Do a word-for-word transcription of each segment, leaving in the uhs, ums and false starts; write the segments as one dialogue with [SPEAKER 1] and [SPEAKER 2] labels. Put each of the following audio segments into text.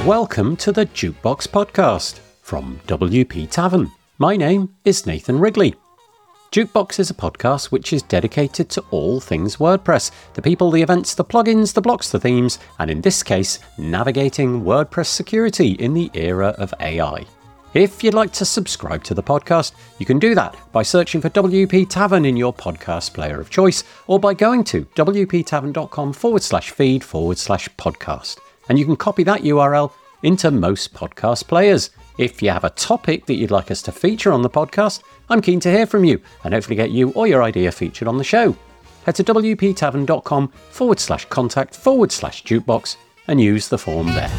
[SPEAKER 1] Welcome to the Jukebox Podcast from W P Tavern. My name is Nathan Wrigley. Jukebox is a podcast which is dedicated to all things WordPress, the people, the events, the plugins, the blocks, the themes, and in this case, navigating WordPress security in the era of A I. If you'd like to subscribe to the podcast, you can do that by searching for W P Tavern in your podcast player of choice, or by going to wptavern.com forward slash feed forward slash podcast. And you can copy that U R L into most podcast players. If you have a topic that you'd like us to feature on the podcast, I'm keen to hear from you and hopefully get you or your idea featured on the show. Head to wptavern.com forward slash contact forward slash jukebox and use the form there.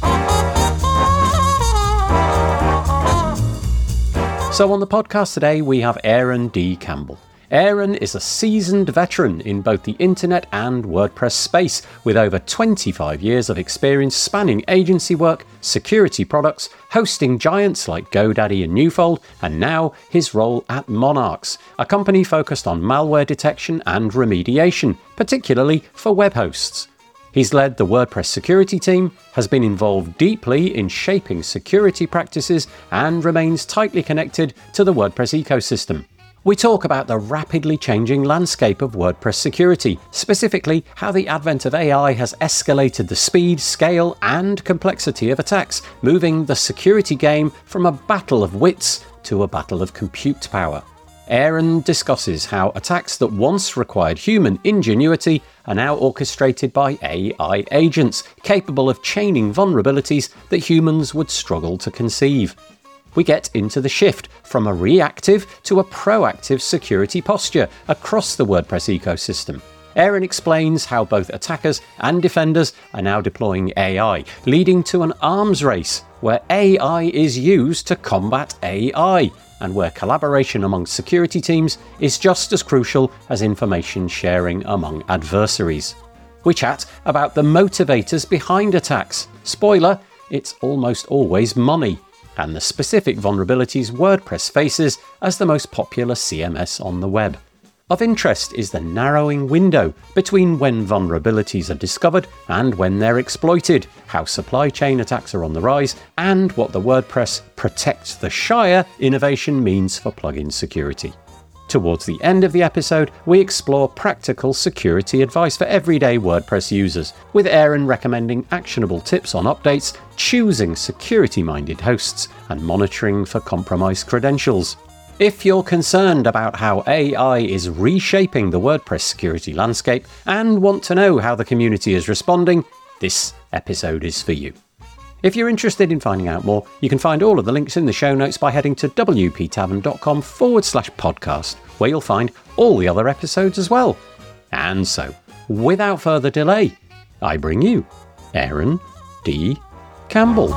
[SPEAKER 1] So on the podcast today, we have Aaron D. Campbell. Aaron is a seasoned veteran in both the internet and WordPress space, with over twenty-five years of experience spanning agency work, security products, hosting giants like GoDaddy and Newfold, and now his role at Monarchs, a company focused on malware detection and remediation, particularly for web hosts. He's led the WordPress security team, has been involved deeply in shaping security practices, and remains tightly connected to the WordPress ecosystem. We talk about the rapidly changing landscape of WordPress security, specifically how the advent of A I has escalated the speed, scale, and complexity of attacks, moving the security game from a battle of wits to a battle of compute power. Aaron discusses how attacks that once required human ingenuity are now orchestrated by A I agents, capable of chaining vulnerabilities that humans would struggle to conceive. We get into the shift from a reactive to a proactive security posture across the WordPress ecosystem. Aaron explains how both attackers and defenders are now deploying A I, leading to an arms race where A I is used to combat A I, and where collaboration among security teams is just as crucial as information sharing among adversaries. We chat about the motivators behind attacks. Spoiler, it's almost always money. And the specific vulnerabilities WordPress faces as the most popular C M S on the web. Of interest is the narrowing window between when vulnerabilities are discovered and when they're exploited, how supply chain attacks are on the rise, and what the WordPress Protect the Shire innovation means for plugin security. Towards the end of the episode, we explore practical security advice for everyday WordPress users, with Aaron recommending actionable tips on updates, choosing security-minded hosts, and monitoring for compromised credentials. If you're concerned about how A I is reshaping the WordPress security landscape and want to know how the community is responding, this episode is for you. If you're interested in finding out more, you can find all of the links in the show notes by heading to wptavern.com forward slash podcast, where you'll find all the other episodes as well. And so, without further delay, I bring you Aaron D. Campbell.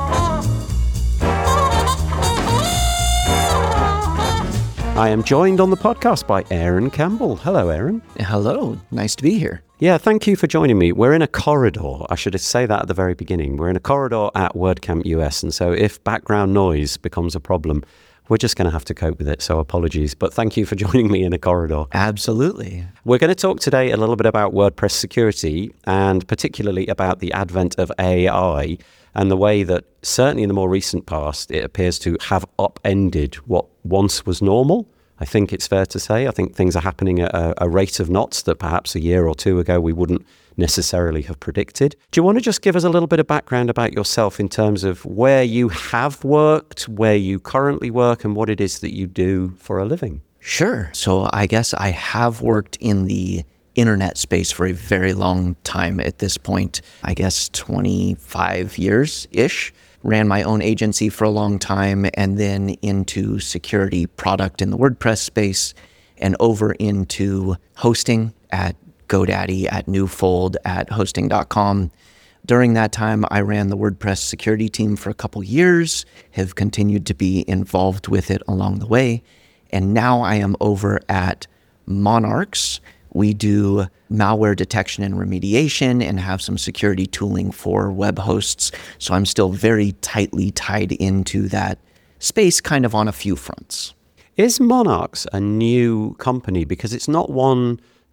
[SPEAKER 1] I am joined on the podcast by Aaron Campbell. Hello, Aaron.
[SPEAKER 2] Hello. Nice to be here.
[SPEAKER 1] Yeah, thank you for joining me. We're in a corridor. I should say that at the very beginning. We're in a corridor at WordCamp U S, and so if background noise becomes a problem, we're just going to have to cope with it, so apologies. But thank you for joining me in a corridor.
[SPEAKER 2] Absolutely.
[SPEAKER 1] We're going to talk today a little bit about WordPress security, and particularly about the advent of A I and the way that, certainly in the more recent past, it appears to have upended what once was normal. I think it's fair to say. I think things are happening at a, a rate of knots that perhaps a year or two ago we wouldn't necessarily have predicted. Do you want to just give us a little bit of background about yourself in terms of where you have worked, where you currently work, and what it is that you do for a living?
[SPEAKER 2] Sure. So I guess I have worked in the internet space for a very long time at this point. I guess twenty-five years-ish. Ran my own agency for a long time, and then into security product in the WordPress space, and over into hosting at GoDaddy, at Newfold, at hosting dot com. During that time, I ran the WordPress security team for a couple years, have continued to be involved with it along the way, and now I am over at Monarchs. We do malware detection and remediation and have some security tooling for web hosts. So I'm still very tightly tied into that space, kind of on a few fronts.
[SPEAKER 1] Is Monarchs a new company? Because it's not one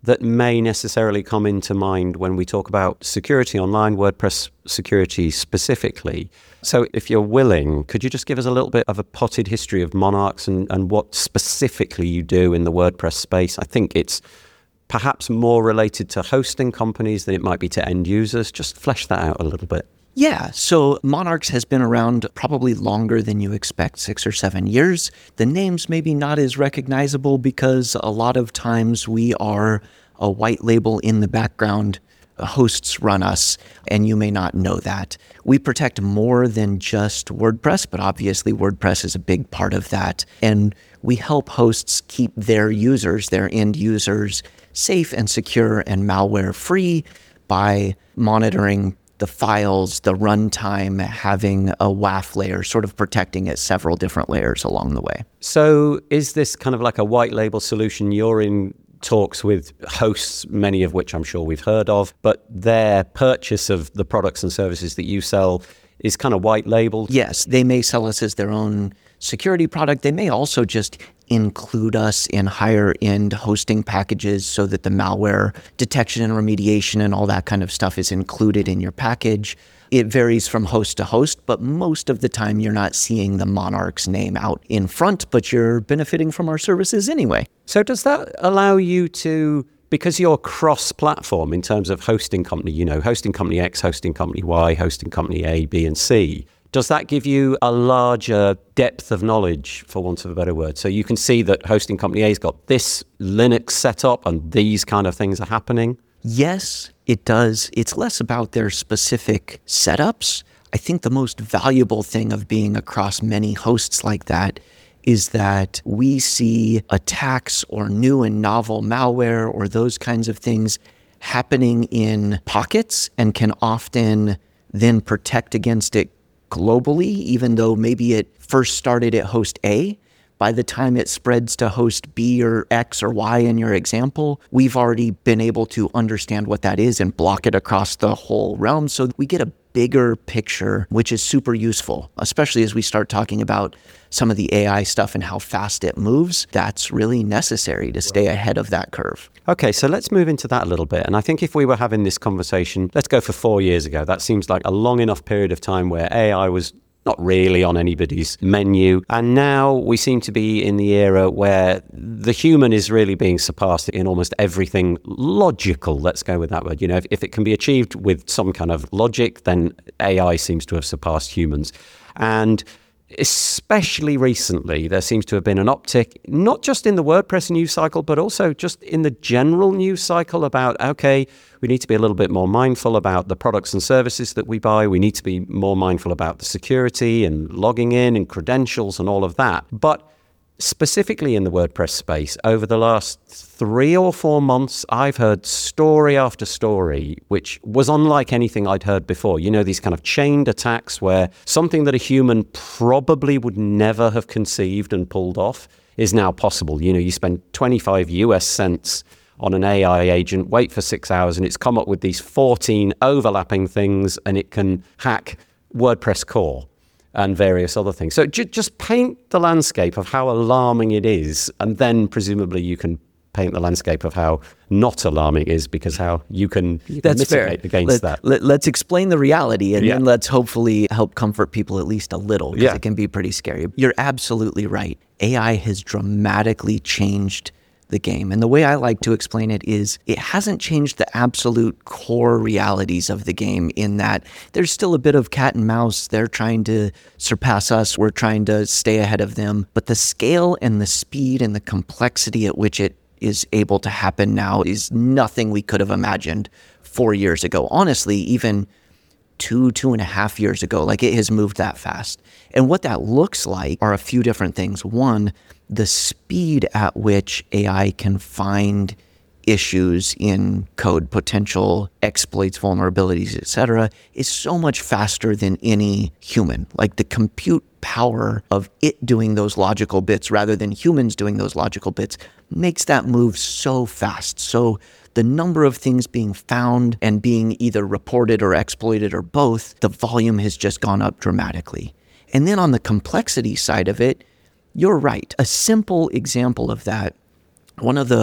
[SPEAKER 1] that may necessarily come into mind when we talk about security online, WordPress security specifically. So if you're willing, could you just give us a little bit of a potted history of Monarchs and, and what specifically you do in the WordPress space? I think it's perhaps more related to hosting companies than it might be to end users. Just flesh that out a little bit.
[SPEAKER 2] Yeah, so Monarchs has been around probably longer than you expect, six or seven years. The name's maybe not as recognizable because a lot of times we are a white label in the background. Hosts run us, and you may not know that. We protect more than just WordPress, but obviously WordPress is a big part of that. And we help hosts keep their users, their end users, safe and secure and malware free by monitoring the files, the runtime, having a W A F layer, sort of protecting it several different layers along the way.
[SPEAKER 1] So is this kind of like a white label solution? You're in talks with hosts, many of which I'm sure we've heard of, but their purchase of the products and services that you sell is kind of white labeled?
[SPEAKER 2] Yes, they may sell us as their own security product. They may also just include us in higher end hosting packages so that the malware detection and remediation and all that kind of stuff is included in your package. It varies from host to host, but most of the time you're not seeing the Monarchs name out in front, but you're benefiting from our services anyway.
[SPEAKER 1] So does that allow you to, because you're cross-platform in terms of hosting company, you know, hosting company X, hosting company Y, hosting company A, B, and C, does that give you a larger depth of knowledge, for want of a better word? So you can see that hosting company A's got this Linux setup and these kind of things are happening?
[SPEAKER 2] Yes, it does. It's less about their specific setups. I think the most valuable thing of being across many hosts like that is that we see attacks or new and novel malware or those kinds of things happening in pockets and can often then protect against it globally, even though maybe it first started at host A. By the time it spreads to host B or X or Y in your example, we've already been able to understand what that is and block it across the whole realm. So we get a bigger picture, which is super useful, especially as we start talking about some of the A I stuff and how fast it moves. That's really necessary to stay ahead of that curve.
[SPEAKER 1] Okay, so let's move into that a little bit. And I think if we were having this conversation, let's go for four years ago. That seems like a long enough period of time where A I was not really on anybody's menu. And now we seem to be in the era where the human is really being surpassed in almost everything logical. Let's go with that word. You know, if, if it can be achieved with some kind of logic, then A I seems to have surpassed humans. And especially recently, there seems to have been an uptick, not just in the WordPress news cycle, but also just in the general news cycle about, okay, we need to be a little bit more mindful about the products and services that we buy. We need to be more mindful about the security and logging in and credentials and all of that. But specifically in the WordPress space, over the last three or four months, I've heard story after story, which was unlike anything I'd heard before. You know, these kind of chained attacks where something that a human probably would never have conceived and pulled off is now possible. You know, you spend twenty-five U S cents on an A I agent, wait for six hours, and it's come up with these fourteen overlapping things, and it can hack WordPress core and various other things. So j- just paint the landscape of how alarming it is, and then presumably you can paint the landscape of how not alarming it is, because how you can
[SPEAKER 2] That's
[SPEAKER 1] mitigate
[SPEAKER 2] fair.
[SPEAKER 1] against
[SPEAKER 2] let,
[SPEAKER 1] that.
[SPEAKER 2] Let, let's explain the reality, and
[SPEAKER 1] yeah.
[SPEAKER 2] then let's hopefully help comfort people at least a little, because
[SPEAKER 1] yeah.
[SPEAKER 2] it can be pretty scary. You're absolutely right. A I has dramatically changed the game. And the way I like to explain it is it hasn't changed the absolute core realities of the game, in that there's still a bit of cat and mouse. They're trying to surpass us. We're trying to stay ahead of them. But the scale and the speed and the complexity at which it is able to happen now is nothing we could have imagined four years ago. Honestly, even two, two and a half years ago, like it has moved that fast. And what that looks like are a few different things. One, the speed at which A I can find issues in code, potential exploits, vulnerabilities, et cetera, is so much faster than any human. Like the compute power of it doing those logical bits rather than humans doing those logical bits makes that move so fast. So the number of things being found and being either reported or exploited or both, the volume has just gone up dramatically. And then on the complexity side of it, you're right. A simple example of that, one of the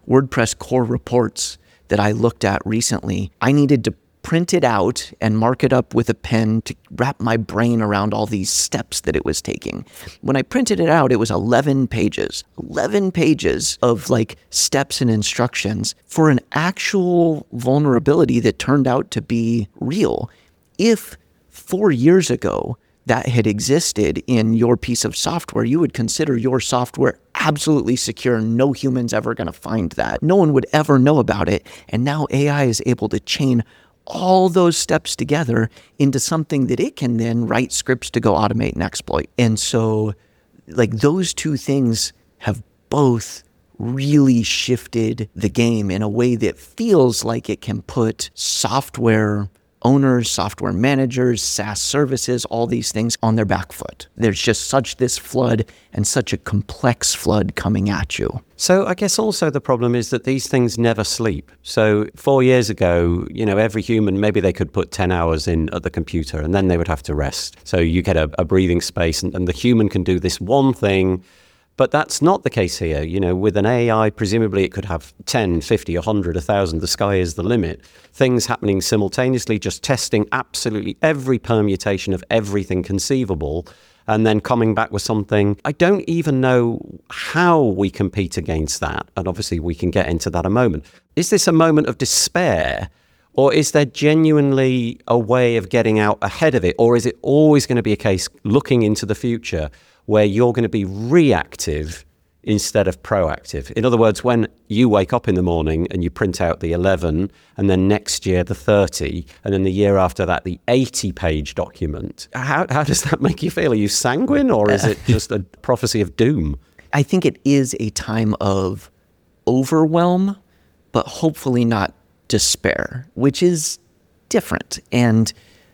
[SPEAKER 2] WordPress core reports that I looked at recently, I needed to print it out and mark it up with a pen to wrap my brain around all these steps that it was taking. When I printed it out, it was eleven pages. eleven pages of like steps and instructions for an actual vulnerability that turned out to be real. If four years ago that had existed in your piece of software, you would consider your software absolutely secure. No human's ever going to find that. No one would ever know about it. And now A I is able to chain all those steps together into something that it can then write scripts to go automate and exploit. And so like those two things have both really shifted the game in a way that feels like it can put software owners, software managers, SaaS services, all these things on their back foot. There's just such this flood and such a complex flood coming at you.
[SPEAKER 1] So I guess also the problem is that these things never sleep. So four years ago, you know, every human, maybe they could put ten hours in at the computer and then they would have to rest. So you get a, a breathing space and, and the human can do this one thing. But that's not the case here. You know, with an A I, presumably it could have ten, fifty, one hundred, one thousand. The sky is the limit. Things happening simultaneously, just testing absolutely every permutation of everything conceivable, and then coming back with something. I don't even know how we compete against that. And obviously we can get into that a moment. Is this a moment of despair? Or is there genuinely a way of getting out ahead of it? Or is it always going to be a case looking into the future where you're going to be reactive instead of proactive? In other words, when you wake up in the morning and you print out the eleven, and then next year the thirty, and then the year after that the eighty page document, how, how does that make you feel? Are you sanguine, or is it just a prophecy of doom?
[SPEAKER 2] I think it is a time of overwhelm, but hopefully not despair, which is different. And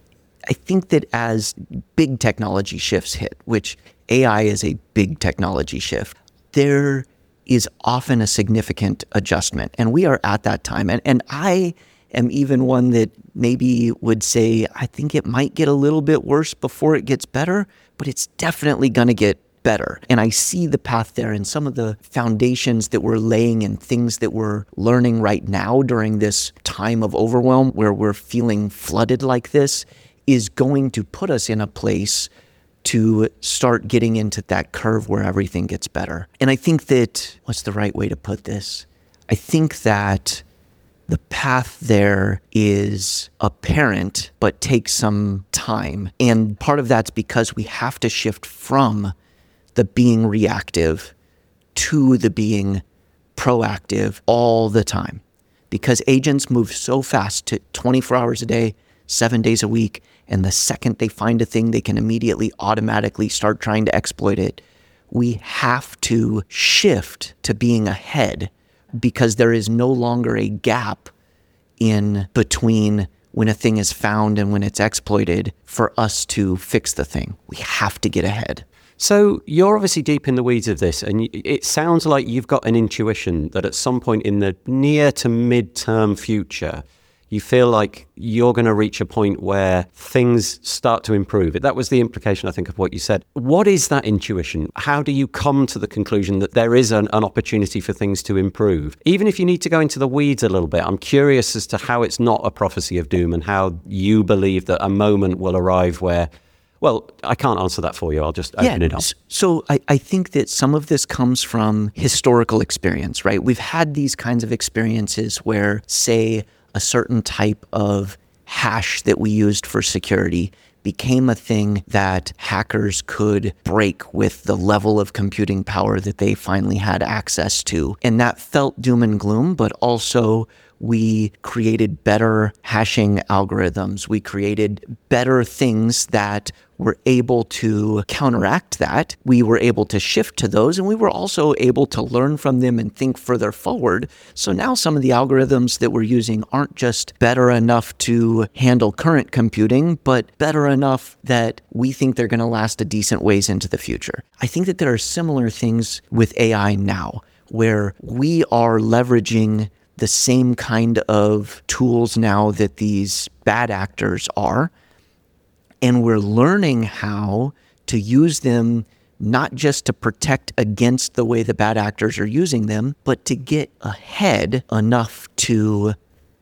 [SPEAKER 2] I think that as big technology shifts hit, which A I is a big technology shift, there is often a significant adjustment. And we are at that time. And, and I am even one that maybe would say, I think it might get a little bit worse before it gets better, but it's definitely going to get better. And I see the path there, and some of the foundations that we're laying and things that we're learning right now during this time of overwhelm where we're feeling flooded like this is going to put us in a place to start getting into that curve where everything gets better. And I think that, what's the right way to put this? I think that the path there is apparent, but takes some time. And part of that's because we have to shift from the being reactive to the being proactive all the time. Because agents move so fast to twenty-four hours a day, seven days a week, and the second they find a thing, they can immediately automatically start trying to exploit it. We have to shift to being ahead because there is no longer a gap in between when a thing is found and when it's exploited for us to fix the thing. We have to get ahead.
[SPEAKER 1] So you're obviously deep in the weeds of this, and it sounds like you've got an intuition that at some point in the near to mid-term future, you feel like you're going to reach a point where things start to improve. That was the implication, I think, of what you said. What is that intuition? How do you come to the conclusion that there is an, an opportunity for things to improve? Even if you need to go into the weeds a little bit, I'm curious as to how it's not a prophecy of doom and how you believe that a moment will arrive where, well, I can't answer that for you. I'll just open
[SPEAKER 2] yeah,
[SPEAKER 1] it up.
[SPEAKER 2] So I, I think that some of this comes from historical experience, right? We've had these kinds of experiences where, say, a certain type of hash that we used for security became a thing that hackers could break with the level of computing power that they finally had access to. And that felt doom and gloom, but also we created better hashing algorithms. We created better things that were able to counteract that. We were able to shift to those, and we were also able to learn from them and think further forward. So now some of the algorithms that we're using aren't just better enough to handle current computing, but better enough that we think they're going to last a decent ways into the future. I think that there are similar things with A I now, where we are leveraging the same kind of tools now that these bad actors are. And we're learning how to use them not just to protect against the way the bad actors are using them, but to get ahead enough to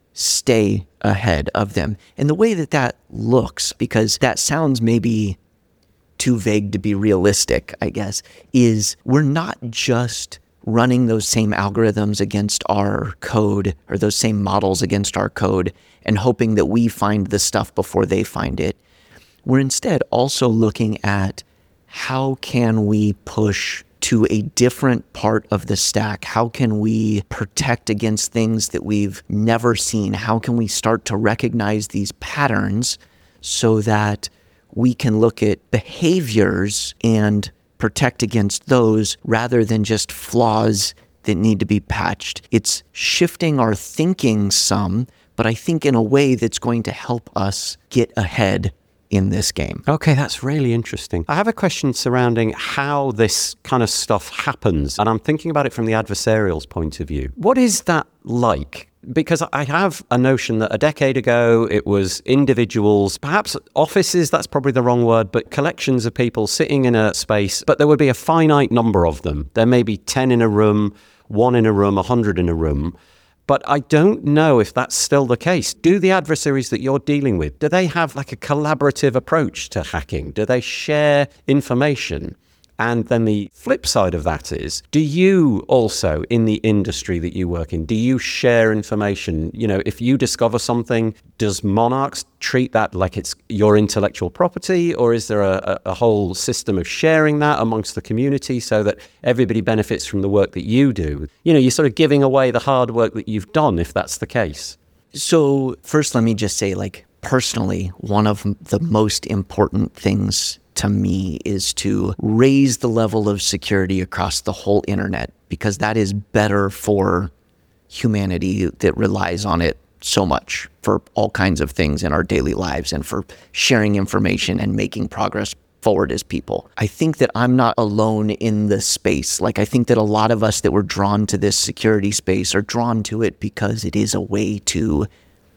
[SPEAKER 2] stay ahead of them. And the way that that looks, because that sounds maybe too vague to be realistic, I guess, is we're not just running those same algorithms against our code or those same models against our code and hoping that we find the stuff before they find it. We're instead also looking at how can we push to a different part of the stack? How can we protect against things that we've never seen? How can we start to recognize these patterns so that we can look at behaviors and protect against those rather than just flaws that need to be patched? It's shifting our thinking some, but I think in a way that's going to help us get ahead in this game.
[SPEAKER 1] Okay, that's really interesting. I have a question surrounding how this kind of stuff happens, and I'm thinking about it from the adversarial's point of view. What is that like? Because I have a notion that a decade ago it was individuals, perhaps offices, that's probably the wrong word, but collections of people sitting in a space, but there would be a finite number of them. There may be ten in a room, one in a room, a hundred in a room. But I don't know if that's still the case. Do the adversaries that you're dealing with, do they have like a collaborative approach to hacking? Do they share information? And then the flip side of that is, do you also, in the industry that you work in, do you share information? You know, if you discover something, does Monarchs treat that like it's your intellectual property? Or is there a, a whole system of sharing that amongst the community so that everybody benefits from the work that you do? You know, you're sort of giving away the hard work that you've done, if that's the case.
[SPEAKER 2] So first, let me just say, like, personally, one of the most important things to me is to raise the level of security across the whole internet, because that is better for humanity that relies on it so much for all kinds of things in our daily lives and for sharing information and making progress forward as people. I think that I'm not alone in this space. Like, I think that a lot of us that were drawn to this security space are drawn to it because it is a way to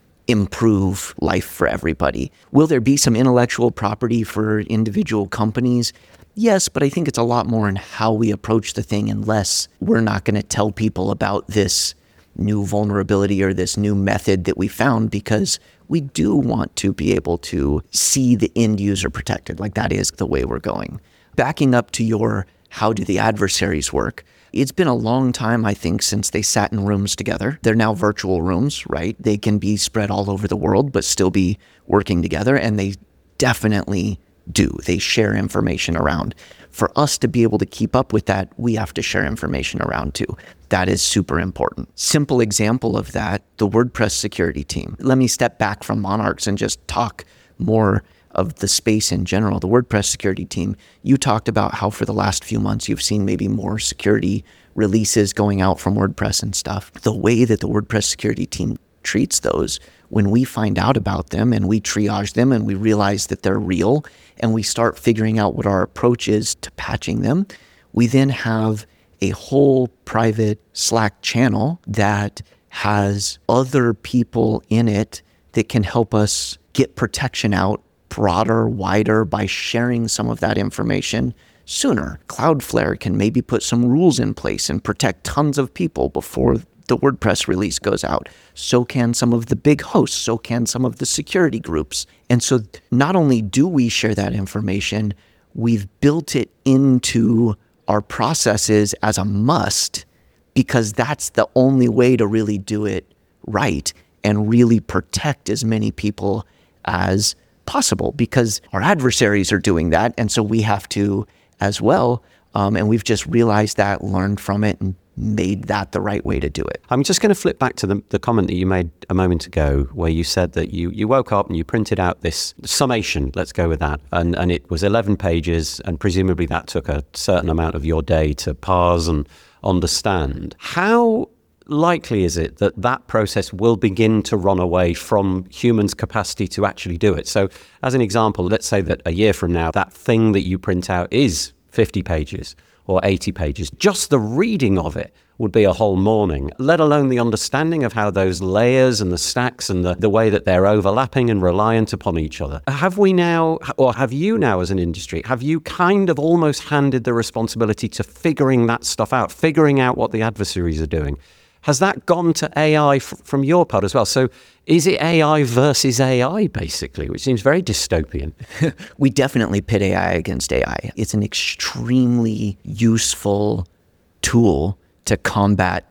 [SPEAKER 2] improve life for everybody. Will there be some intellectual property for individual companies? Yes, but I think it's a lot more in how we approach the thing, unless we're not going to tell people about this new vulnerability or this new method that we found, because we do want to be able to see the end user protected. Like, that is the way we're going. Backing up to your, how do the adversaries work? It's been a long time, I think, since they sat in rooms together. They're now virtual rooms, right? They can be spread all over the world, but still be working together. And they definitely do. They share information around. For us to be able to keep up with that, we have to share information around too. That is super important. Simple example of that, the WordPress security team. Let me step back from Monarchs and just talk more of the space in general. The WordPress security team, you talked about how for the last few months you've seen maybe more security releases going out from WordPress and stuff. The way that the WordPress security team treats those, when we find out about them and we triage them and we realize that they're real and we start figuring out what our approach is to patching them, we then have a whole private Slack channel that has other people in it that can help us get protection out broader, wider, by sharing some of that information sooner. Cloudflare can maybe put some rules in place and protect tons of people before the WordPress release goes out. So can some of the big hosts, so can some of the security groups. And so not only do we share that information, we've built it into our processes as a must, because that's the only way to really do it right and really protect as many people as possible, because our adversaries are doing that. And so we have to as well. Um, and we've just realized that, learned from it, and made that the right way to do it.
[SPEAKER 1] I'm just going to flip back to the, the comment that you made a moment ago, where you said that you, you woke up and you printed out this summation, let's go with that, and, and it was eleven pages, and presumably that took a certain amount of your day to parse and understand. How likely is it that that process will begin to run away from humans' capacity to actually do it? So as an example, let's say that a year from now, that thing that you print out is fifty pages or eighty pages. Just the reading of it would be a whole morning, let alone the understanding of how those layers and the stacks and the, the way that they're overlapping and reliant upon each other. Have we now, or have you now as an industry, have you kind of almost handed the responsibility to figuring that stuff out, figuring out what the adversaries are doing? Has that gone to A I f- from your part as well? So is it A I versus A I, basically, which seems very dystopian?
[SPEAKER 2] We definitely pit A I against A I. It's an extremely useful tool to combat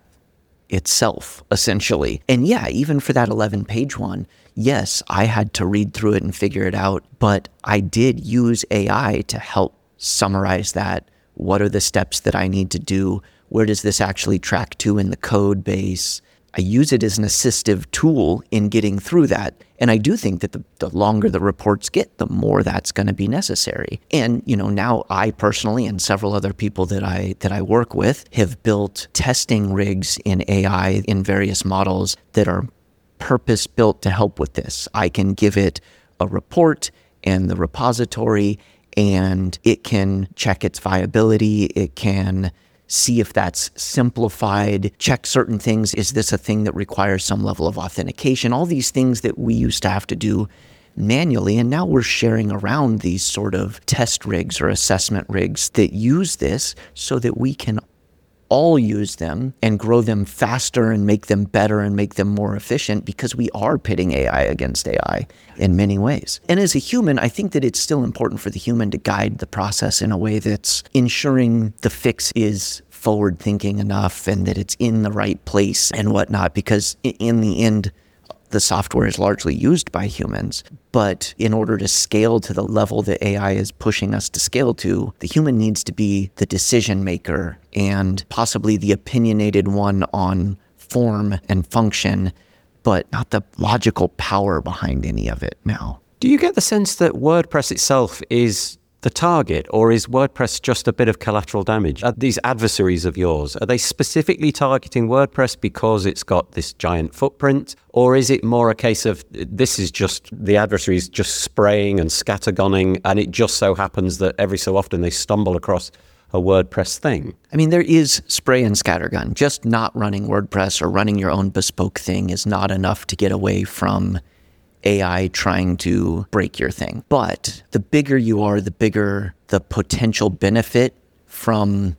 [SPEAKER 2] itself, essentially. And yeah, even for that eleven-page one, yes, I had to read through it and figure it out, but I did use A I to help summarize that. What are the steps that I need to do? Where does this actually track to in the code base? I use it as an assistive tool in getting through that. And I do think that the, the longer the reports get, the more that's going to be necessary. And, you know, now I personally and several other people that I that I work with have built testing rigs in A I in various models that are purpose built to help with this. I can give it a report and the repository, and it can check its viability. It can see if that's simplified, check certain things. Is this a thing that requires some level of authentication? All these things that we used to have to do manually. And now we're sharing around these sort of test rigs or assessment rigs that use this so that we can all use them and grow them faster and make them better and make them more efficient, because we are pitting A I against A I in many ways. And as a human, I think that it's still important for the human to guide the process in a way that's ensuring the fix is forward thinking enough and that it's in the right place and whatnot, because in the end, the software is largely used by humans. But in order to scale to the level that A I is pushing us to scale to, the human needs to be the decision maker and possibly the opinionated one on form and function, but not the logical power behind any of it now.
[SPEAKER 1] Do you get the sense that WordPress itself is the target, or is WordPress just a bit of collateral damage? Are these adversaries of yours, are they specifically targeting WordPress because it's got this giant footprint? Or is it more a case of this is just the adversaries just spraying and scattergunning, and it just so happens that every so often they stumble across a WordPress thing?
[SPEAKER 2] I mean, there is spray and scattergun. Just not running WordPress or running your own bespoke thing is not enough to get away from A I trying to break your thing. But the bigger you are, the bigger the potential benefit from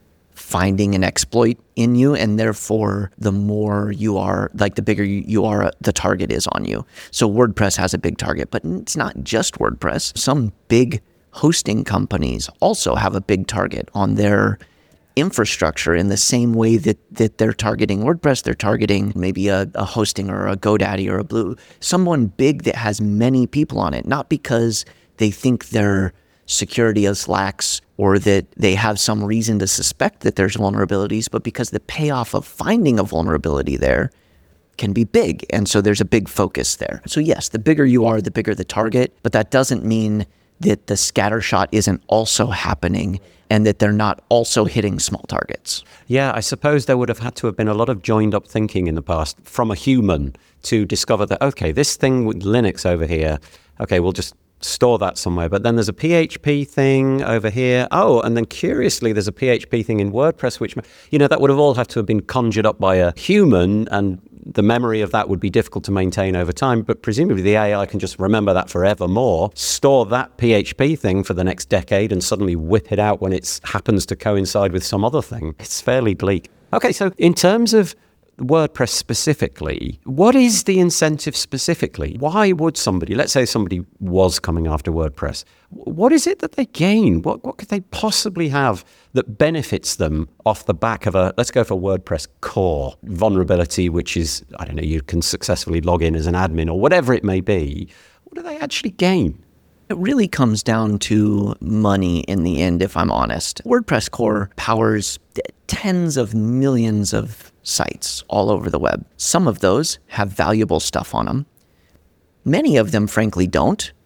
[SPEAKER 2] finding an exploit in you, and therefore the more you are, like the bigger you, you are, the target is on you. So WordPress has a big target, but it's not just WordPress. Some big hosting companies also have a big target on their infrastructure in the same way that, that they're targeting WordPress. They're targeting maybe a, a hosting or a GoDaddy or a Blue, someone big that has many people on it, not because they think their security is lax or that they have some reason to suspect that there's vulnerabilities, but because the payoff of finding a vulnerability there can be big. And so there's a big focus there. So yes, the bigger you are, the bigger the target, but that doesn't mean that the scattershot isn't also happening and that they're not also hitting small targets.
[SPEAKER 1] Yeah, I suppose there would have had to have been a lot of joined up thinking in the past from a human to discover that, okay, this thing with Linux over here, okay, we'll just store that somewhere. But then there's a P H P thing over here. Oh, and then curiously, there's a P H P thing in WordPress, which, you know, that would have all had to have been conjured up by a human, and the memory of that would be difficult to maintain over time. But presumably the A I can just remember that forevermore, store that P H P thing for the next decade, and suddenly whip it out when it happens to coincide with some other thing. It's fairly bleak. Okay, so in terms of WordPress specifically, what is the incentive specifically? Why would somebody, let's say somebody was coming after WordPress, what is it that they gain? What what could they possibly have that benefits them off the back of a, let's go for WordPress core vulnerability, which is, I don't know, you can successfully log in as an admin or whatever it may be. What do they actually gain?
[SPEAKER 2] It really comes down to money in the end, if I'm honest. WordPress core powers tens of millions of sites all over the web. Some of those have valuable stuff on them. Many of them, frankly, don't.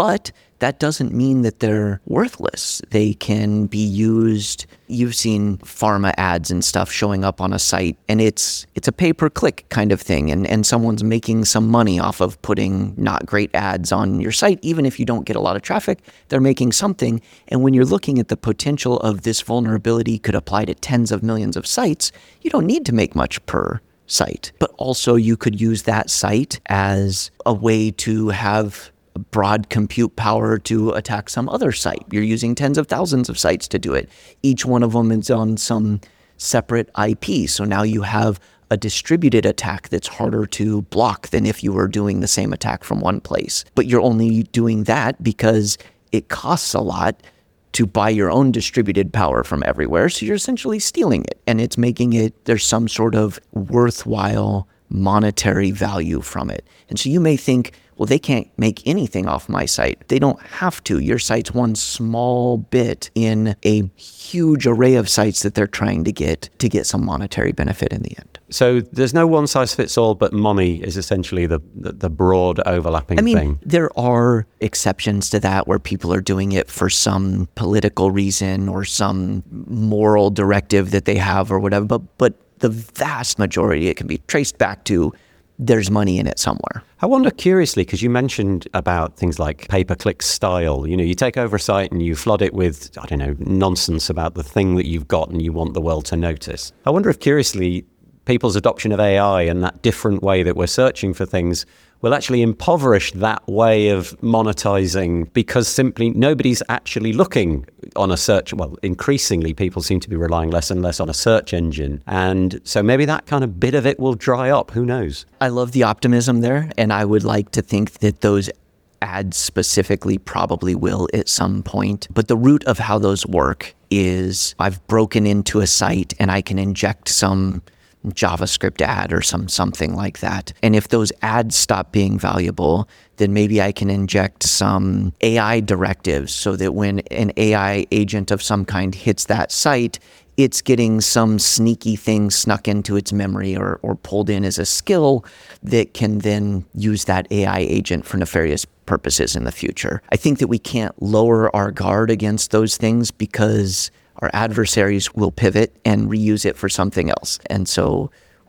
[SPEAKER 2] But that doesn't mean that they're worthless. They can be used. You've seen pharma ads and stuff showing up on a site, and it's it's a pay-per-click kind of thing, and, and someone's making some money off of putting not great ads on your site. Even if you don't get a lot of traffic, they're making something. And when you're looking at the potential of this vulnerability could apply to tens of millions of sites, you don't need to make much per site. But also you could use that site as a way to have broad compute power to attack some other site. You're using tens of thousands of sites to do it. Each one of them is on some separate I P. So now you have a distributed attack that's harder to block than if you were doing the same attack from one place. But you're only doing that because it costs a lot to buy your own distributed power from everywhere. So you're essentially stealing it, and it's making it, there's some sort of worthwhile monetary value from it. And so you may think, well, they can't make anything off my site. They don't have to. Your site's one small bit in a huge array of sites that they're trying to get to get some monetary benefit in the end.
[SPEAKER 1] So there's no one size fits all, but money is essentially the, the, the broad overlapping
[SPEAKER 2] I mean,
[SPEAKER 1] thing.
[SPEAKER 2] There are exceptions to that where people are doing it for some political reason or some moral directive that they have or whatever. But, but the vast majority, it can be traced back to there's money in it somewhere.
[SPEAKER 1] I wonder curiously, because you mentioned about things like pay-per-click style. You know, you take over a site and you flood it with, I don't know, nonsense about the thing that you've got and you want the world to notice. I wonder if curiously, people's adoption of A I and that different way that we're searching for things will actually impoverish that way of monetizing, because simply nobody's actually looking on a search. Well, increasingly people seem to be relying less and less on a search engine. And so maybe that kind of bit of it will dry up. Who knows?
[SPEAKER 2] I love the optimism there. And I would like to think that those ads specifically probably will at some point. But the root of how those work is I've broken into a site and I can inject some JavaScript ad or some something like that. And if those ads stop being valuable, then maybe I can inject some A I directives so that when an A I agent of some kind hits that site, it's getting some sneaky thing snuck into its memory or, or pulled in as a skill that can then use that A I agent for nefarious purposes in the future. I think that we can't lower our guard against those things because our adversaries will pivot and reuse it for something else. And so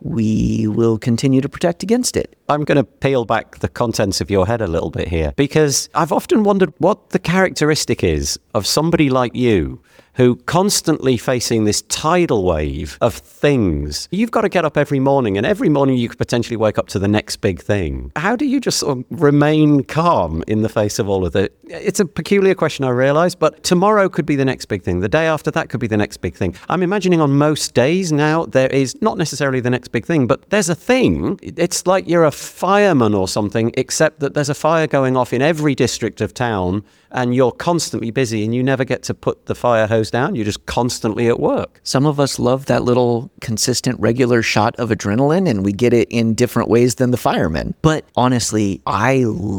[SPEAKER 2] we will continue to protect against it.
[SPEAKER 1] I'm going to peel back the contents of your head a little bit here, because I've often wondered what the characteristic is of somebody like you who constantly facing this tidal wave of things. You've got to get up every morning, and every morning you could potentially wake up to the next big thing. How do you just sort of remain calm in the face of all of it? It's a peculiar question, I realize, but tomorrow could be the next big thing. The day after that could be the next big thing. I'm imagining on most days now, there is not necessarily the next big thing, but there's a thing. It's like you're a fireman or something, except that there's a fire going off in every district of town, and you're constantly busy and you never get to put the fire hose down. You're just constantly at work.
[SPEAKER 2] Some of us love that little consistent regular shot of adrenaline, and we get it in different ways than the firemen. But honestly, I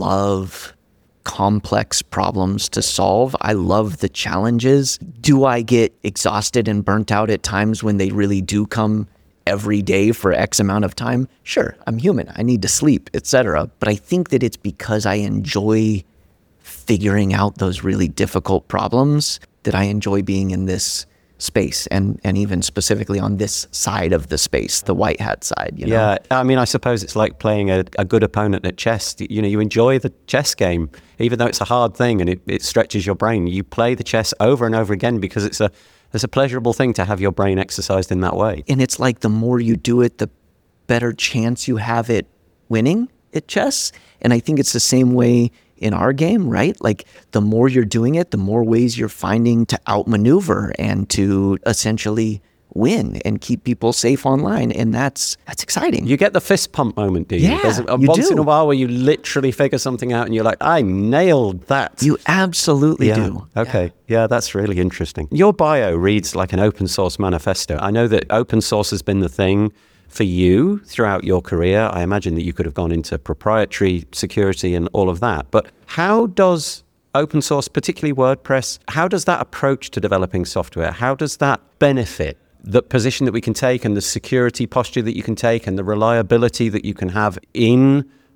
[SPEAKER 2] love complex problems to solve. I love the challenges. Do I get exhausted and burnt out at times when they really do come every day for X amount of time? Sure, I'm human. I need to sleep, et cetera. But I think that it's because I enjoy figuring out those really difficult problems that I enjoy being in this space, and, and even specifically on this side of the space, the white hat side. You know?
[SPEAKER 1] Yeah, I mean, I suppose it's like playing a, a good opponent at chess. You know, you enjoy the chess game, even though it's a hard thing and it, it stretches your brain. You play the chess over and over again because it's a it's a pleasurable thing to have your brain exercised in that way.
[SPEAKER 2] And it's like the more you do it, the better chance you have at winning at chess. And I think it's the same way in our game, right? Like the more you're doing it, the more ways you're finding to outmaneuver and to essentially win and keep people safe online. And that's that's exciting.
[SPEAKER 1] You get the fist pump moment, do you?
[SPEAKER 2] Yeah,
[SPEAKER 1] There's a,
[SPEAKER 2] you
[SPEAKER 1] once
[SPEAKER 2] do.
[SPEAKER 1] in a while where you literally figure something out and you're like, I nailed that.
[SPEAKER 2] You absolutely
[SPEAKER 1] yeah.
[SPEAKER 2] do.
[SPEAKER 1] Okay. Yeah. yeah, that's really interesting. Your bio reads like an open source manifesto. I know that open source has been the thing for you throughout your career. I imagine that you could have gone into proprietary security and all of that. But how does open source, particularly WordPress, how does that approach to developing software? How does that benefit the position that we can take and the security posture that you can take and the reliability that you can have in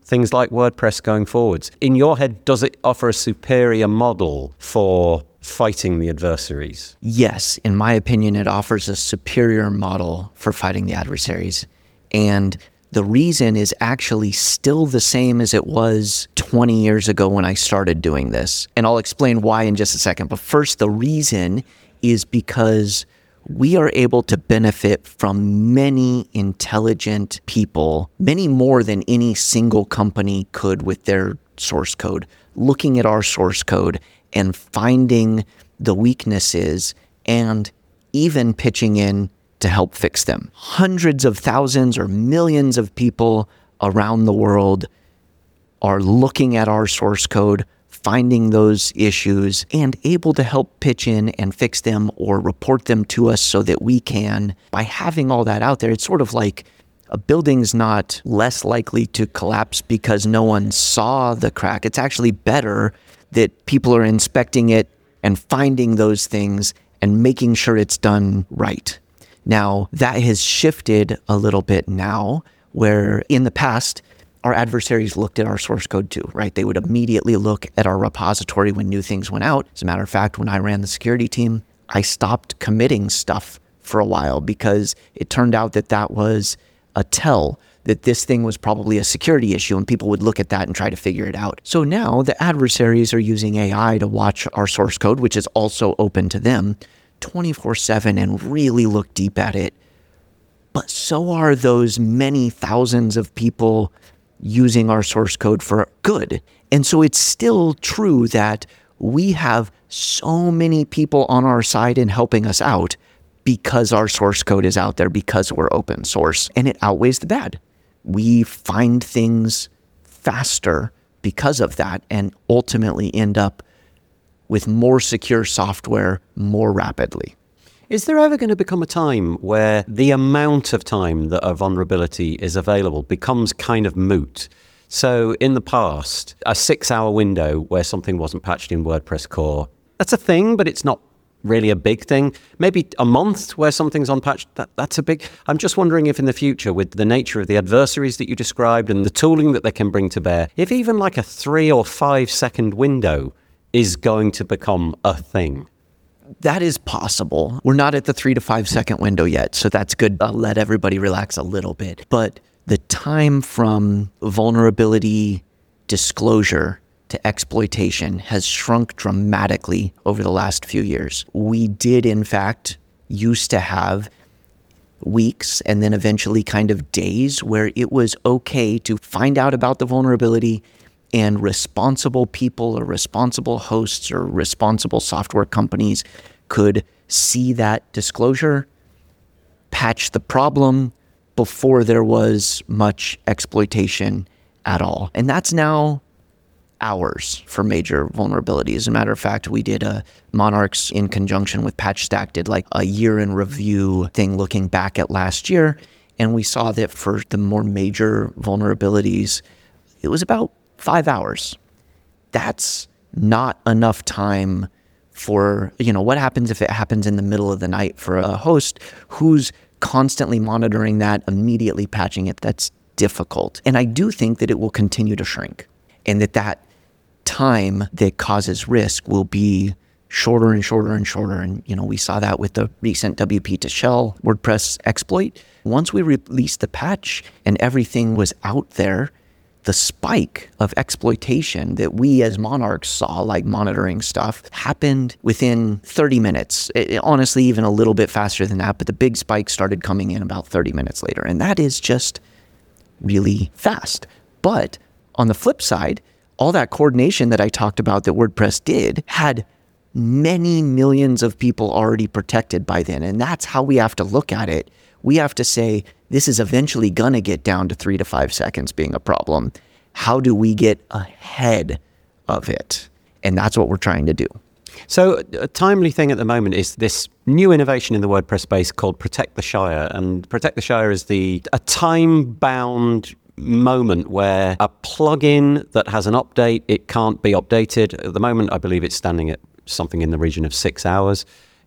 [SPEAKER 1] things like WordPress going forwards. In your head, does it offer a superior model for fighting the adversaries?
[SPEAKER 2] Yes, in my opinion, it offers a superior model for fighting the adversaries. And the reason is actually still the same as it was twenty years ago when I started doing this. And I'll explain why in just a second. But first, the reason is because we are able to benefit from many intelligent people, many more than any single company could with their source code, looking at our source code and finding the weaknesses and even pitching in to help fix them. Hundreds of thousands or millions of people around the world are looking at our source code, finding those issues, and able to help pitch in and fix them or report them to us so that we can. By having all that out there, it's sort of like a building's not less likely to collapse because no one saw the crack. It's actually better that people are inspecting it and finding those things and making sure it's done right. Now, that has shifted a little bit now, where in the past, our adversaries looked at our source code too, right? They would immediately look at our repository when new things went out. As a matter of fact, when I ran the security team, I stopped committing stuff for a while because it turned out that that was a tell that this thing was probably a security issue, and people would look at that and try to figure it out. So now the adversaries are using A I to watch our source code, which is also open to them, twenty-four seven, and really look deep at it. But so are those many thousands of people using our source code for good. And so it's still true that we have so many people on our side and helping us out because our source code is out there, because we're open source, and it outweighs the bad. We find things faster because of that and ultimately end up with more secure software more rapidly.
[SPEAKER 1] Is there ever going to become a time where the amount of time that a vulnerability is available becomes kind of moot? So in the past, a six-hour window where something wasn't patched in WordPress core, that's a thing, but it's not really a big thing. Maybe a month where something's unpatched, that, that's a big... I'm just wondering if in the future, with the nature of the adversaries that you described and the tooling that they can bring to bear, if even like a three or five second window is going to become a thing.
[SPEAKER 2] That is possible. We're not at the three to five second window yet, so that's good. I'll let everybody relax a little bit. But the time from vulnerability disclosure to exploitation has shrunk dramatically over the last few years. We did, in fact, used to have weeks and then eventually kind of days where it was okay to find out about the vulnerability, and responsible people or responsible hosts or responsible software companies could see that disclosure, patch the problem before there was much exploitation at all. And that's now hours for major vulnerabilities. As a matter of fact, we did a Monarchs in conjunction with PatchStack did like a year in review thing looking back at last year. And we saw that for the more major vulnerabilities, it was about five hours. That's not enough time for, you know, what happens if it happens in the middle of the night for a host who's constantly monitoring that, immediately patching it? That's difficult. And I do think that it will continue to shrink, and that that time that causes risk will be shorter and shorter and shorter. And, you know, we saw that with the recent W P to shell WordPress exploit. Once we released the patch and everything was out there, the spike of exploitation that we as Monarchs saw, like monitoring stuff, happened within thirty minutes. It, it, honestly, even a little bit faster than that, but the big spike started coming in about thirty minutes later. And that is just really fast. But on the flip side, all that coordination that I talked about that WordPress did had many millions of people already protected by then. And that's how we have to look at it. We have to say, this is eventually going to get down to three to five seconds being a problem. How do we get ahead of it? And that's what we're trying to do.
[SPEAKER 1] So a timely thing at the moment is this new innovation in the WordPress space called Protect the Shire. And Protect the Shire is the a time-bound moment where a plugin that has an update, it can't be updated. At the moment, I believe it's standing at something in the region of six hours.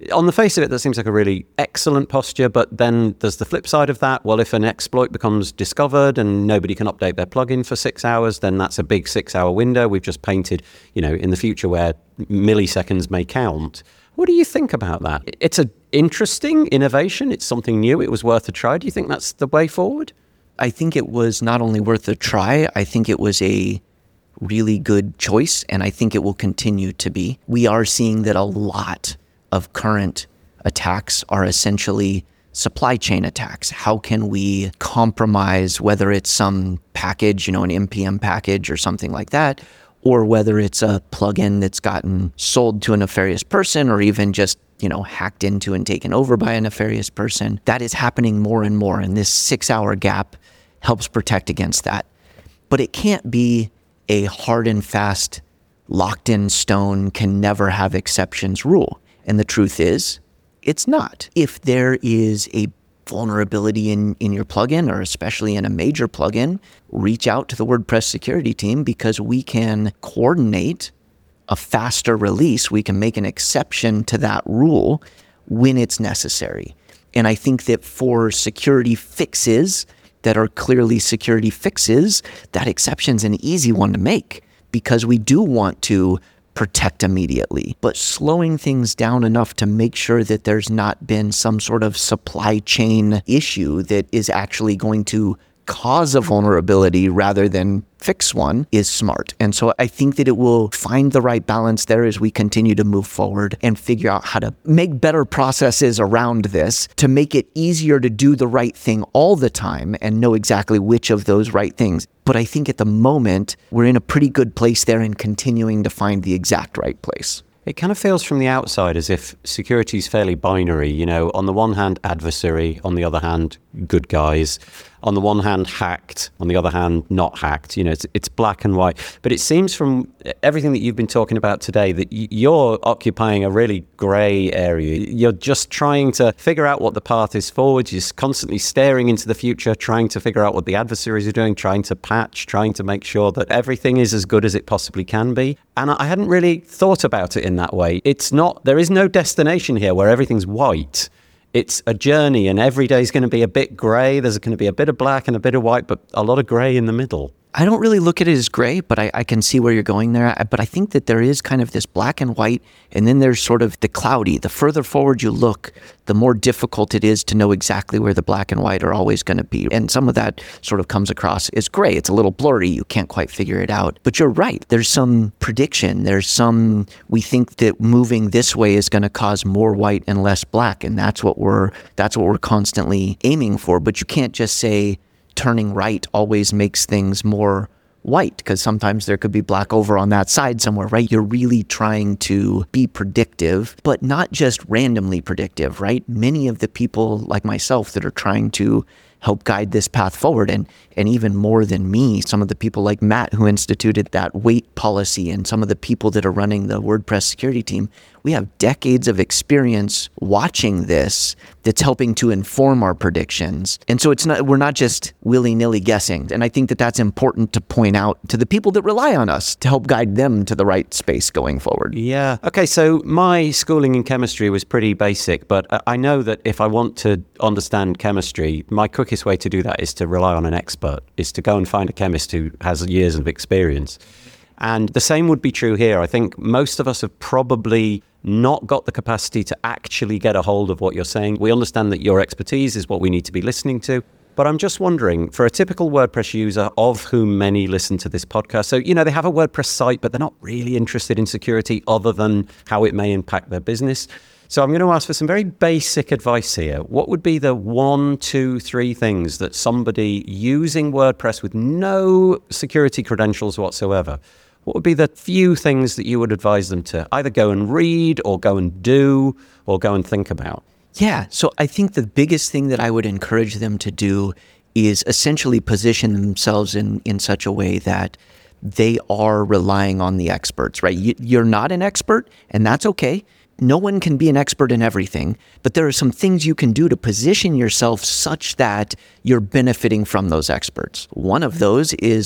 [SPEAKER 1] On the face of it, that seems like a really excellent posture, but then there's the flip side of that. Well, if an exploit becomes discovered and nobody can update their plugin for six hours, then that's a big six-hour window we've just painted, you know, in the future where milliseconds may count. What do you think about that? It's an interesting innovation. It's something new. It was worth a try. Do you think that's the way forward?
[SPEAKER 2] I think it was not only worth a try, I think it was a really good choice, and I think it will continue to be. We are seeing that a lot of current attacks are essentially supply chain attacks. How can we compromise, whether it's some package, you know, an N P M package or something like that, or whether it's a plugin that's gotten sold to a nefarious person or even just, you know, hacked into and taken over by a nefarious person. That is happening more and more, and this six-hour gap helps protect against that. But it can't be a hard and fast, locked in stone, can never have exceptions rule. And the truth is, it's not. If there is a vulnerability in, in your plugin, or especially in a major plugin, reach out to the WordPress security team, because we can coordinate a faster release. We can make an exception to that rule when it's necessary. And I think that for security fixes that are clearly security fixes, that exception's an easy one to make, because we do want to protect immediately. But slowing things down enough to make sure that there's not been some sort of supply chain issue that is actually going to cause a vulnerability rather than fix one is smart. And so I think that it will find the right balance there as we continue to move forward and figure out how to make better processes around this to make it easier to do the right thing all the time and know exactly which of those right things. But I think at the moment, we're in a pretty good place there and continuing to find the exact right place.
[SPEAKER 1] It kind of feels from the outside as if security is fairly binary. You know, on the one hand, adversary, on the other hand, good guys. On the one hand, hacked, on the other hand, not hacked. You know, it's, it's black and white. But it seems from everything that you've been talking about today that you're occupying a really grey area. You're just trying to figure out what the path is forward. You're just constantly staring into the future, trying to figure out what the adversaries are doing, trying to patch, trying to make sure that everything is as good as it possibly can be. And I hadn't really thought about it in that way. It's not, there is no destination here where everything's white. It's a journey, and every day is going to be a bit grey. There's going to be a bit of black and a bit of white, but a lot of grey in the middle.
[SPEAKER 2] I don't really look at it as gray, but I, I can see where you're going there. But I think that there is kind of this black and white, and then there's sort of the cloudy. The further forward you look, the more difficult it is to know exactly where the black and white are always going to be. And some of that sort of comes across as gray. It's a little blurry. You can't quite figure it out. But you're right. There's some prediction. There's some, we think that moving this way is going to cause more white and less black. And that's what we're, that's what we're constantly aiming for. But you can't just say, turning right always makes things more white, because sometimes there could be black over on that side somewhere, right? You're really trying to be predictive, but not just randomly predictive, right? Many of the people like myself that are trying to help guide this path forward, and and even more than me, some of the people like Matt who instituted that wait policy, and some of the people that are running the WordPress security team, we have decades of experience watching this that's helping to inform our predictions. And so it's not, we're not just willy-nilly guessing. And I think that that's important to point out to the people that rely on us to help guide them to the right space going forward.
[SPEAKER 1] Yeah. Okay, so my schooling in chemistry was pretty basic, but I know that if I want to understand chemistry, my quickest way to do that is to rely on an expert, is to go and find a chemist who has years of experience. And the same would be true here. I think most of us have probably not got the capacity to actually get a hold of what you're saying. We understand that your expertise is what we need to be listening to. But I'm just wondering, for a typical WordPress user, of whom many listen to this podcast, so, you know, they have a WordPress site, but they're not really interested in security other than how it may impact their business. So I'm going to ask for some very basic advice here. What would be the one, two, three things that somebody using WordPress with no security credentials whatsoever, what would be the few things that you would advise them to either go and read or go and do or go and think about?
[SPEAKER 2] Yeah, so I think the biggest thing that I would encourage them to do is essentially position themselves in, in such a way that they are relying on the experts, right? You, you're not an expert, and that's okay. No one can be an expert in everything, but there are some things you can do to position yourself such that you're benefiting from those experts. One of those is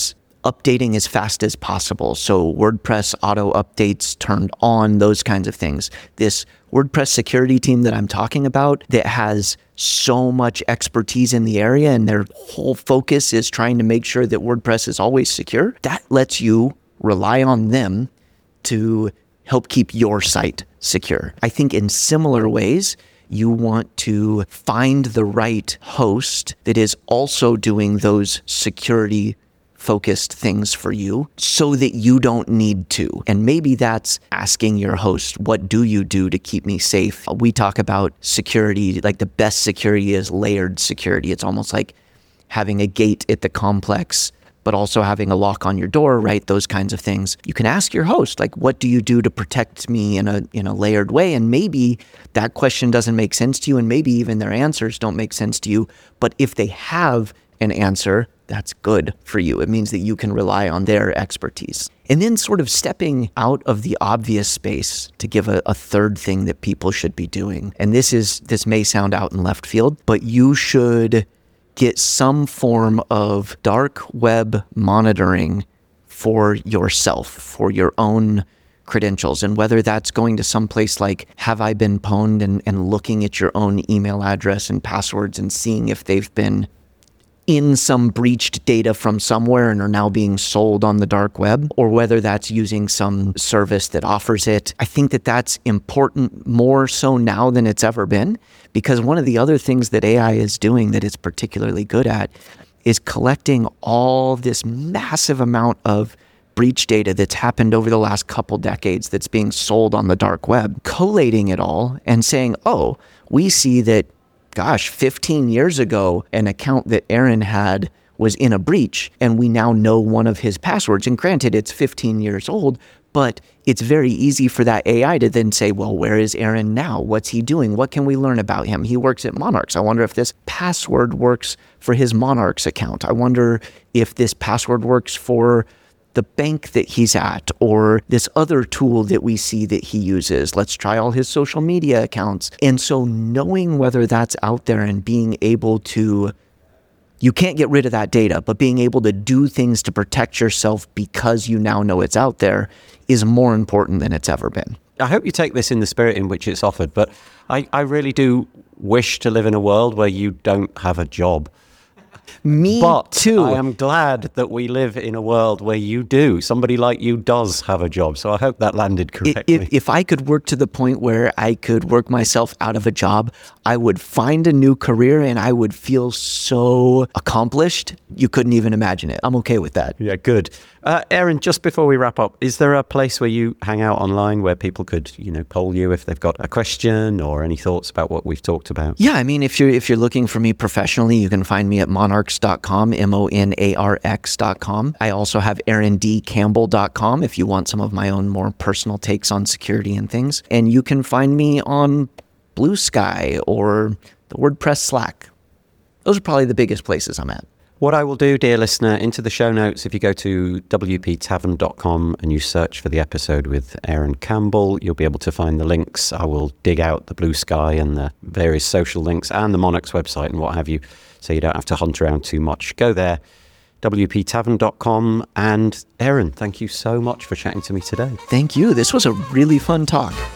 [SPEAKER 2] updating as fast as possible. So WordPress auto updates turned on, those kinds of things. This WordPress security team that I'm talking about that has so much expertise in the area and their whole focus is trying to make sure that WordPress is always secure, that lets you rely on them to help keep your site secure. I think in similar ways, you want to find the right host that is also doing those security focused things for you so that you don't need to. And maybe that's asking your host, what do you do to keep me safe? We talk about security, like the best security is layered security. It's almost like having a gate at the complex, but also having a lock on your door, right? Those kinds of things. You can ask your host, like, what do you do to protect me in a in a layered way? And maybe that question doesn't make sense to you, and maybe even their answers don't make sense to you. But if they have an answer, that's good for you. It means that you can rely on their expertise. And then sort of stepping out of the obvious space to give a, a third thing that people should be doing. And this is this may sound out in left field, but you should get some form of dark web monitoring for yourself, for your own credentials. And whether that's going to some place like Have I Been Pwned and, and looking at your own email address and passwords and seeing if they've been in some breached data from somewhere and are now being sold on the dark web, or whether that's using some service that offers it. I think that that's important more so now than it's ever been, because one of the other things that A I is doing that it's particularly good at is collecting all this massive amount of breach data that's happened over the last couple decades that's being sold on the dark web, collating it all and saying, oh, we see that gosh, fifteen years ago, an account that Aaron had was in a breach, and we now know one of his passwords. And granted, it's fifteen years old, but it's very easy for that A I to then say, well, where is Aaron now? What's he doing? What can we learn about him? He works at Monarchs. I wonder if this password works for his Monarchs account. I wonder if this password works for the bank that he's at, or this other tool that we see that he uses. Let's try all his social media accounts. And so knowing whether that's out there and being able to, you can't get rid of that data, but being able to do things to protect yourself because you now know it's out there is more important than it's ever been.
[SPEAKER 1] I hope you take this in the spirit in which it's offered, but I, I really do wish to live in a world where you don't have a job.
[SPEAKER 2] Me
[SPEAKER 1] but
[SPEAKER 2] too.
[SPEAKER 1] I am glad that we live in a world where you do. Somebody like you does have a job. So I hope that landed correctly.
[SPEAKER 2] If, if I could work to the point where I could work myself out of a job, I would find a new career and I would feel so accomplished. You couldn't even imagine it. I'm okay with that.
[SPEAKER 1] Yeah, good. Uh, Aaron, just before we wrap up, is there a place where you hang out online where people could, you know, poll you if they've got a question or any thoughts about what we've talked about?
[SPEAKER 2] Yeah, I mean, if you're if you're looking for me professionally, you can find me at monarchs dot com, M O N A R X dot com. I also have aaron d campbell dot com if you want some of my own more personal takes on security and things. And you can find me on Blue Sky or the WordPress Slack. Those are probably the biggest places I'm at.
[SPEAKER 1] What I will do, dear listener, into the show notes, if you go to w p tavern dot com and you search for the episode with Aaron Campbell, you'll be able to find the links. I will dig out the Blue Sky and the various social links and the Monarchs website and what have you, so you don't have to hunt around too much. Go there, w p tavern dot com. And Aaron, thank you so much for chatting to me today.
[SPEAKER 2] Thank you. This was a really fun talk.